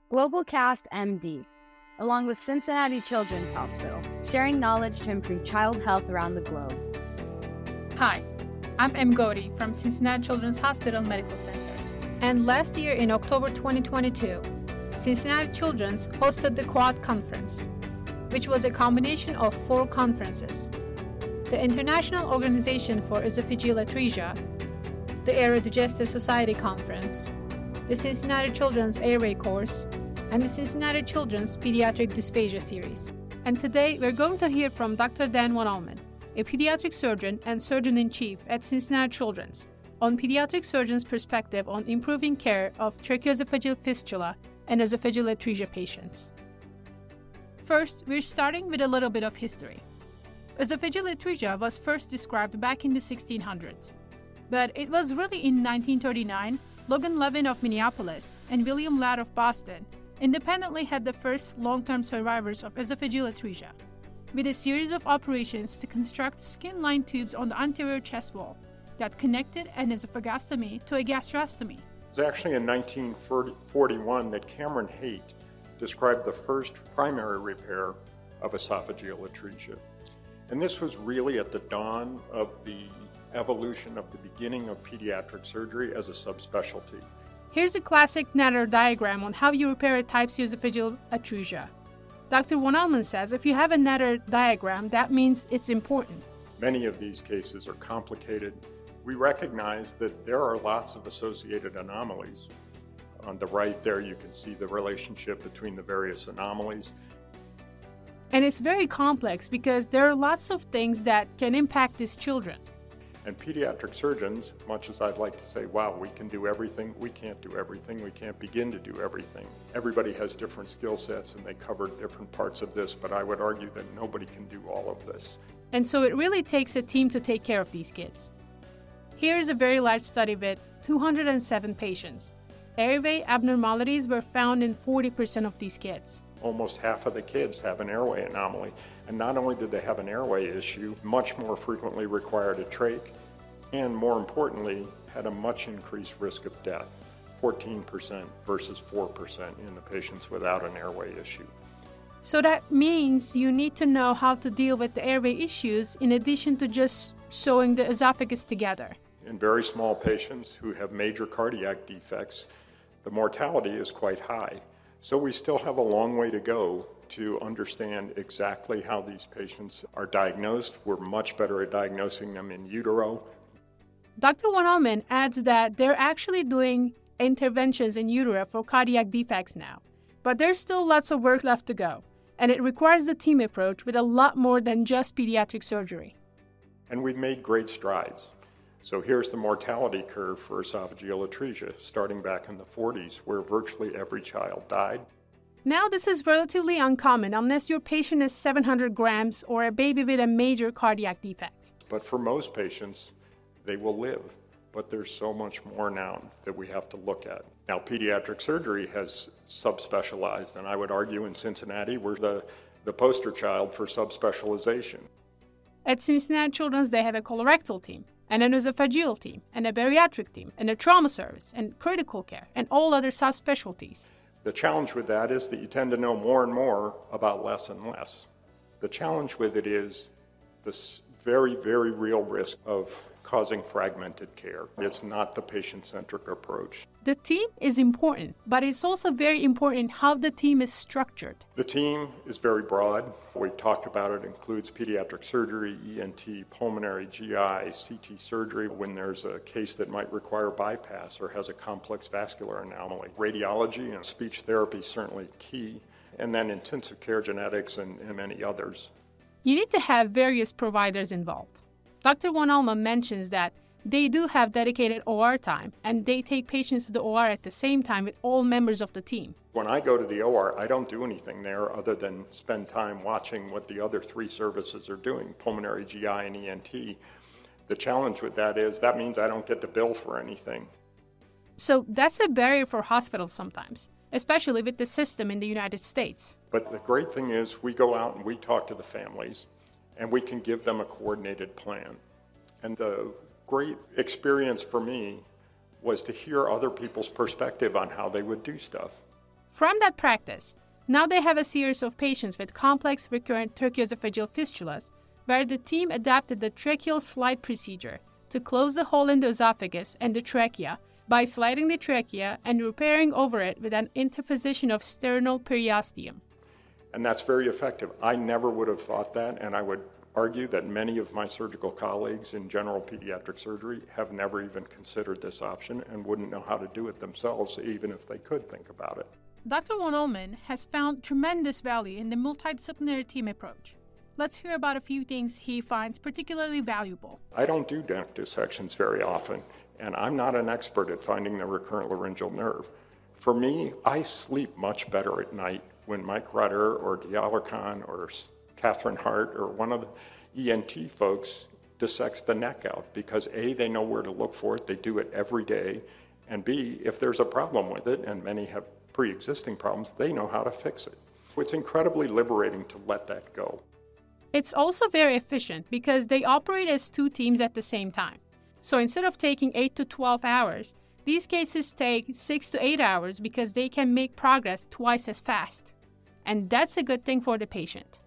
GlobalCast MD, along with Cincinnati Children's Hospital, sharing knowledge to improve child health around the globe. Hi, I'm M. Godi from Cincinnati Children's Hospital Medical Center. And last year in October 2022, Cincinnati Children's hosted the Quad Conference, which was a combination of 4 conferences: the International Organization for Esophageal Atresia, the Aerodigestive Society Conference, the Cincinnati Children's Airway Course, and the Cincinnati Children's Pediatric Dysphagia Series. And today we're going to hear from Dr. Dan von Allmen, a pediatric surgeon and surgeon-in-chief at Cincinnati Children's, on pediatric surgeons' perspective on improving care of tracheoesophageal fistula and esophageal atresia patients. First, we're starting with a little bit of history. Esophageal atresia was first described back in the 1600s, but it was really in 1939 Logan Levin of Minneapolis and William Ladd of Boston independently had the first long-term survivors of esophageal atresia, with a series of operations to construct skin-lined tubes on the anterior chest wall that connected an esophagostomy to a gastrostomy. It was actually in 1941 that Cameron Haight described the first primary repair of esophageal atresia. And this was really at the dawn of the evolution of the beginning of pediatric surgery as a subspecialty. Here's a classic Natter diagram on how you repair a type C esophageal atresia. Dr. von Allmen says if you have a Natter diagram, that means it's important. Many of these cases are complicated. We recognize that there are lots of associated anomalies. On the right there, you can see the relationship between the various anomalies. And it's very complex because there are lots of things that can impact these children. And pediatric surgeons, much as I'd like to say, wow, we can do everything, we can't do everything, we can't begin to do everything. Everybody has different skill sets and they cover different parts of this, but I would argue that nobody can do all of this. And so it really takes a team to take care of these kids. Here is a very large study with 207 patients. Airway abnormalities were found in 40% of these kids. Almost half of the kids have an airway anomaly. And not only did they have an airway issue, much more frequently required a trach, and more importantly, had a much increased risk of death, 14% versus 4% in the patients without an airway issue. So that means you need to know how to deal with the airway issues in addition to just sewing the esophagus together. In very small patients who have major cardiac defects, the mortality is quite high. So we still have a long way to go to understand exactly how these patients are diagnosed. We're much better at diagnosing them in utero. Dr. von Allmen adds that they're actually doing interventions in utero for cardiac defects now, but there's still lots of work left to go, and it requires a team approach with a lot more than just pediatric surgery. And we've made great strides. So here's the mortality curve for esophageal atresia, starting back in the 40s, where virtually every child died. Now this is relatively uncommon unless your patient is 700 grams or a baby with a major cardiac defect. But for most patients, they will live. But there's so much more now that we have to look at. Now, pediatric surgery has subspecialized, and I would argue in Cincinnati, we're the poster child for subspecialization. At Cincinnati Children's, they have a colorectal team, and an esophageal team, and a bariatric team, and a trauma service, and critical care, and all other subspecialties. The challenge with that is that you tend to know more and more about less and less. The challenge with it is this very, very real risk of causing fragmented care. It's not the patient-centric approach. The team is important, but it's also very important how the team is structured. The team is very broad. We've talked about it includes pediatric surgery, ENT, pulmonary, GI, CT surgery when there's a case that might require bypass or has a complex vascular anomaly. Radiology and speech therapy is certainly key, and then intensive care genetics and many others. You need to have various providers involved. Dr. von Allmen mentions that they do have dedicated OR time, and they take patients to the OR at the same time with all members of the team. When I go to the OR, I don't do anything there other than spend time watching what the other 3 services are doing, pulmonary, GI, and ENT. The challenge with that is that means I don't get to bill for anything. So that's a barrier for hospitals sometimes, especially with the system in the United States. But the great thing is we go out and we talk to the families, and we can give them a coordinated plan. And the great experience for me was to hear other people's perspective on how they would do stuff. From that practice, now they have a series of patients with complex recurrent tracheoesophageal fistulas, where the team adapted the tracheal slide procedure to close the hole in the esophagus and the trachea by sliding the trachea and repairing over it with an interposition of sternal periosteum. And that's very effective. I never would have thought that, and I would argue that many of my surgical colleagues in general pediatric surgery have never even considered this option and wouldn't know how to do it themselves, even if they could think about it. Dr. von Ullman has found tremendous value in the multidisciplinary team approach. Let's hear about a few things he finds particularly valuable. I don't do neck dissections very often, and I'm not an expert at finding the recurrent laryngeal nerve. For me, I sleep much better at night when Mike Rudder or Diallo Khan or Catherine Hart or one of the ENT folks dissects the neck out because A, they know where to look for it, they do it every day, and B, if there's a problem with it, and many have pre-existing problems, they know how to fix it. It's incredibly liberating to let that go. It's also very efficient because they operate as two teams at the same time. So instead of taking 8 to 12 hours, these cases take 6 to 8 hours because they can make progress twice as fast. And that's a good thing for the patient.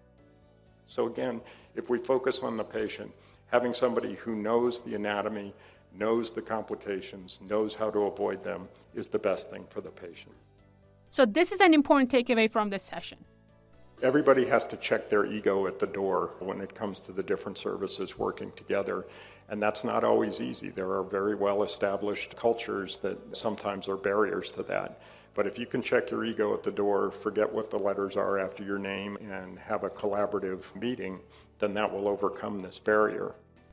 So again, if we focus on the patient, having somebody who knows the anatomy, knows the complications, knows how to avoid them is the best thing for the patient. So this is an important takeaway from this session. Everybody has to check their ego at the door when it comes to the different services working together, and that's not always easy. There are very well-established cultures that sometimes are barriers to that. But if you can check your ego at the door, forget what the letters are after your name, and have a collaborative meeting, then that will overcome this barrier.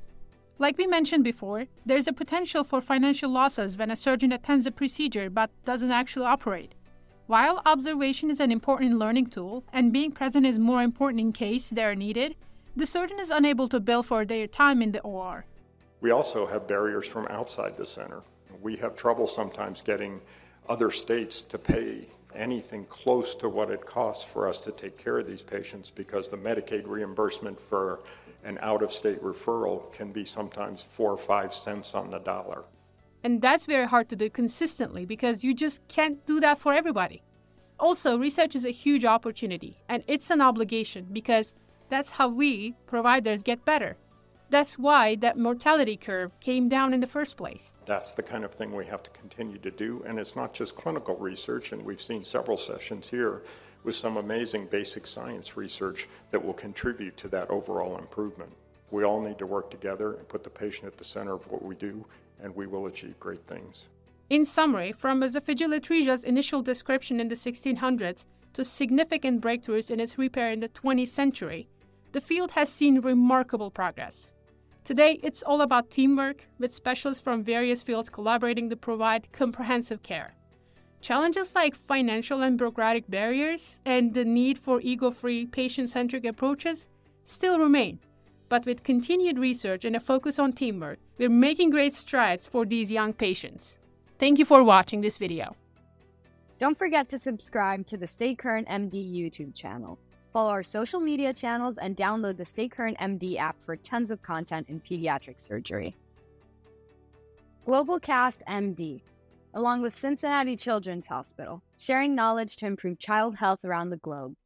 Like we mentioned before, there's a potential for financial losses when a surgeon attends a procedure but doesn't actually operate. While observation is an important learning tool and being present is more important in case they are needed, the surgeon is unable to bill for their time in the OR. We also have barriers from outside the center. We have trouble sometimes getting other states to pay anything close to what it costs for us to take care of these patients because the Medicaid reimbursement for an out-of-state referral can be sometimes 4 or 5 cents on the dollar. And that's very hard to do consistently because you just can't do that for everybody. Also, research is a huge opportunity and it's an obligation because that's how we, providers, get better. That's why that mortality curve came down in the first place. That's the kind of thing we have to continue to do, and it's not just clinical research, and we've seen several sessions here with some amazing basic science research that will contribute to that overall improvement. We all need to work together and put the patient at the center of what we do, and we will achieve great things. In summary, from esophageal atresia's initial description in the 1600s to significant breakthroughs in its repair in the 20th century, the field has seen remarkable progress. Today, it's all about teamwork, with specialists from various fields collaborating to provide comprehensive care. Challenges like financial and bureaucratic barriers and the need for ego-free, patient-centric approaches still remain. But with continued research and a focus on teamwork, we're making great strides for these young patients. Thank you for watching this video. Don't forget to subscribe to the Stay Current MD YouTube channel. Follow our social media channels and download the Stay Current MD app for tons of content in pediatric surgery. GlobalCast MD, along with Cincinnati Children's Hospital, sharing knowledge to improve child health around the globe.